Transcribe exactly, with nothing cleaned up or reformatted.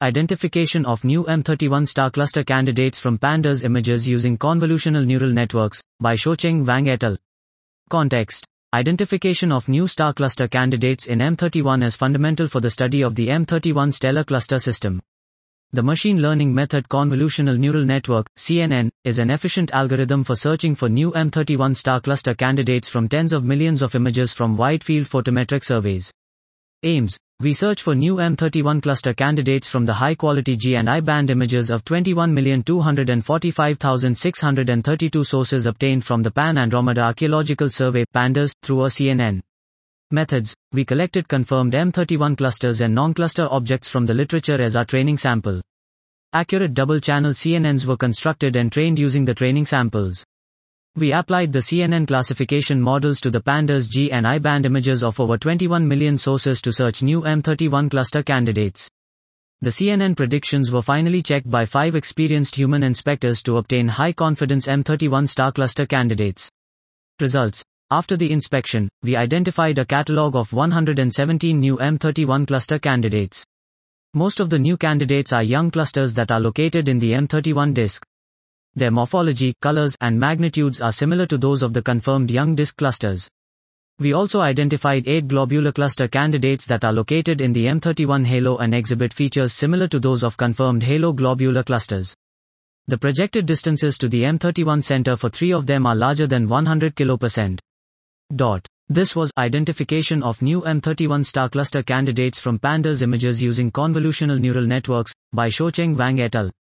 Identification of new M thirty-one star cluster candidates from pandas images using convolutional neural networks, by Shoucheng Wang et al. Context. Identification of new star cluster candidates in M thirty-one is fundamental for the study of the M thirty-one stellar cluster system. The machine learning method convolutional neural network, C N N, is an efficient algorithm for searching for new M thirty-one star cluster candidates from tens of millions of images from wide-field photometric surveys. Aims. We search for new M thirty-one cluster candidates from the high-quality G and I band images of twenty-one million two hundred forty-five thousand six hundred thirty-two sources obtained from the Pan-Andromeda Archaeological Survey, PANDAS, through a C N N. Methods. We collected confirmed M thirty-one clusters and non-cluster objects from the literature as our training sample. Accurate double-channel C N Ns were constructed and trained using the training samples. We applied the C N N classification models to the PANDAS G and I band images of over twenty-one million sources to search new M thirty-one cluster candidates. The C N N predictions were finally checked by five experienced human inspectors to obtain high-confidence M thirty-one star cluster candidates. Results. After the inspection, we identified a catalog of one hundred seventeen new M thirty-one cluster candidates. Most of the new candidates are young clusters that are located in the M thirty-one disk. Their morphology, colors, and magnitudes are similar to those of the confirmed young disk clusters. We also identified eight globular cluster candidates that are located in the M thirty-one halo and exhibit features similar to those of confirmed halo globular clusters. The projected distances to the M thirty-one center for three of them are larger than one hundred kilopercent. Dot. This was identification of new M thirty-one star cluster candidates from pandas images using convolutional neural networks, by Shoucheng Wang et al.